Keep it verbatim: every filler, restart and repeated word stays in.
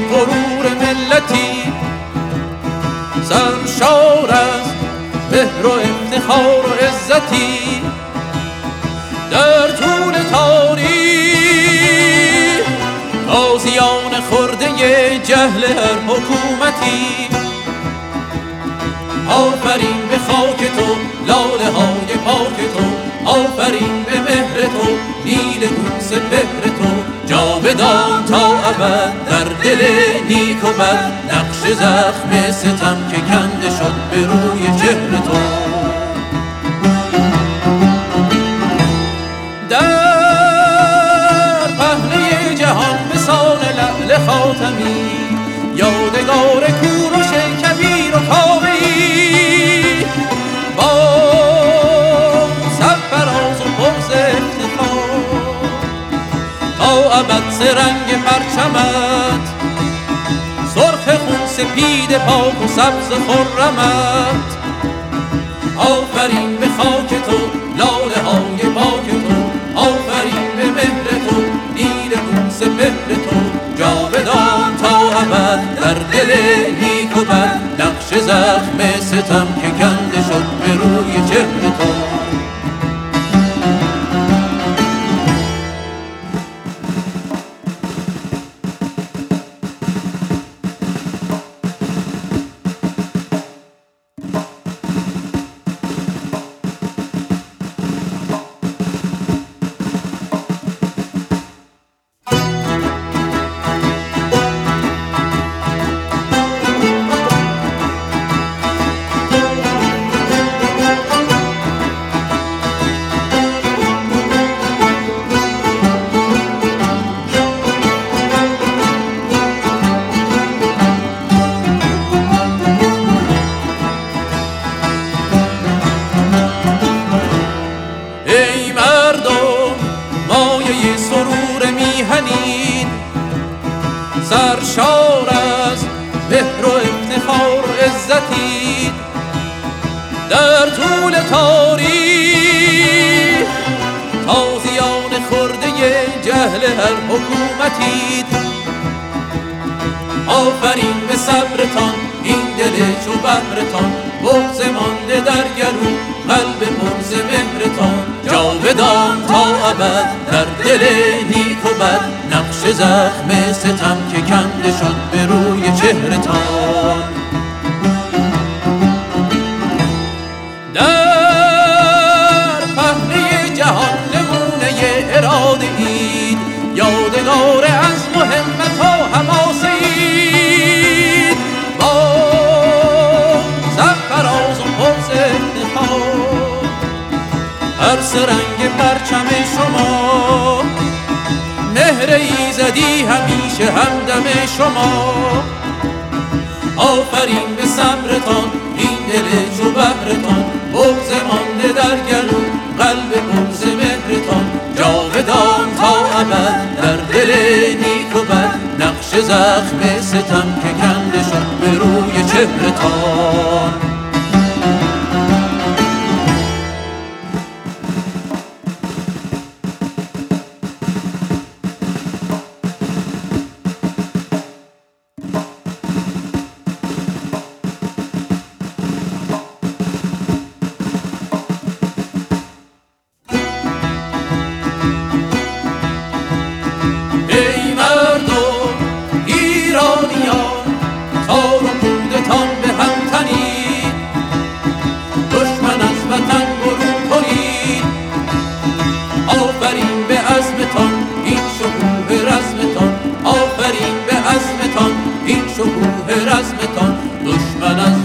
غرور ملتی سرشار از مهر و افتخار و عزتی در طول تاریخ تازیان خورده جهل هر حکومتی. آفرین به خاک تو لاله های پاک تو، آفرین به مهر تو نیل گون سپهر تو، جاودان تا ابد در دل نیک و بد نقش زخم ستم که کنده شد به روی چهر تو. در پهنه جهان مثال لعل خاتمی یادگار کوروش کبیر و کاوه‌ای با سرفراز و پرز افتخار تا ابد سرنگ پرچمت سرخ خون سپید پاک و سبز خرمت. آفرین به خاک تو لاله های پاک تو، آفرین به مهر تو نیل گون سپهر تو، جاودان تا ابد در دل نیک و بد نقش زخم ستم که کنده شد به روی چهر تو. سرشار از مهر و افتخار و عزتی در طول تاریخ تازیان خورده جهل هر حکومتی. آفرین به صبرتان این دل چو بحرتان، بغض مانده در گلو قلب پرز مهرتان، جاودان تا ابد در دل نیک و بد نقش زخم ستم که کنده شد به روی چهرتان. در پهنه جهان نمونه اراده اید یادگار عزم و همت و حماسه اید با سرفراز و پرز افتخار هر سرنگ پرچم شما، مهر ایزدی همیشه همدم شما. آفرین به صبرتان این دل چو بحرتان، بغض مانده در گلو قلب پرز مهرتان، جاودان تا ابد در دل نیک و بد نقش زخم ستم که کنده شد به روی چهرتان. شکوه رزمتان دشمن از